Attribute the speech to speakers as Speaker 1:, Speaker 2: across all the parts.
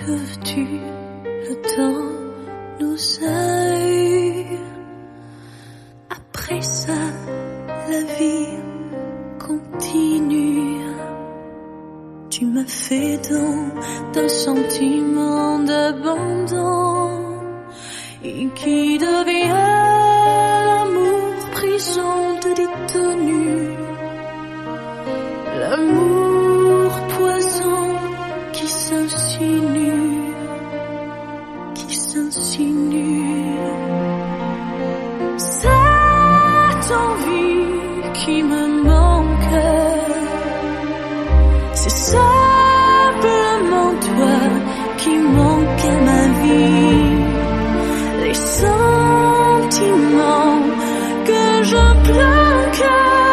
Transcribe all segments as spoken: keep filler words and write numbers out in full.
Speaker 1: Que veux-tu, le temps nous a eu. Après ça, la vie continue. Tu m'as fait don d'un sentiment d'abandon et qui devient l'amour prison de détenu. L'amour poison qui s'insinue, qui s'insinue. Cette envie qui me manque, c'est simplement toi qui manque à ma vie. Les sentiments que je planque,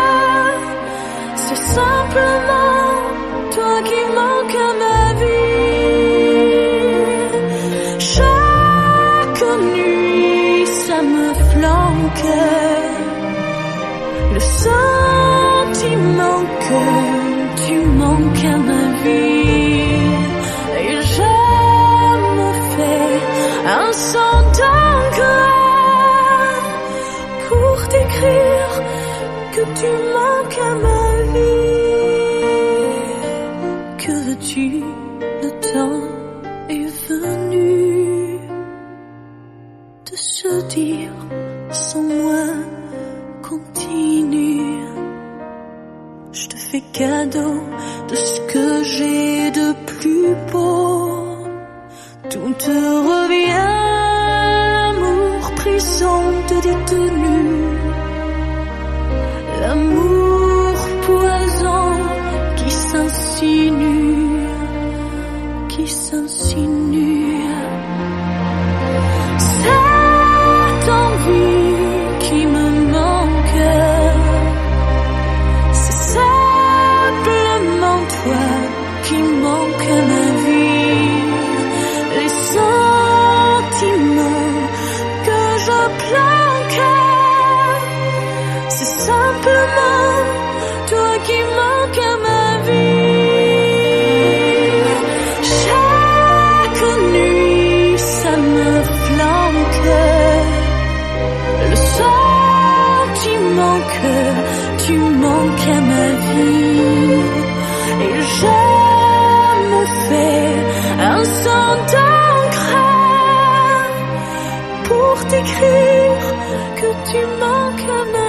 Speaker 1: c'est simplement toi qui manque à ma vie. Chaque nuit ça me flanque, le sentiment que tu manques à ma vie. Et je me fais un sang d'encre pour t'écrire que tu manques à ma vie. Que veux-tu, le temps est venu de se dire sans moi continue. Je te fais cadeau de ce que j'ai de plus beau. Tout te revient, l'amour prison de détenu. L'amour poison qui s'insinue, qui s'insinue. Cette envie qui me manque, c'est simplement toi qui manque à ma vie. Les sentiments que je planque, c'est simplement toi qui manque à ma vie. Chaque nuit ça me flanque, le sentiment que tu manques à ma vie. Et je me fais un sang d'encre pour t'écrire que tu manques à ma vie.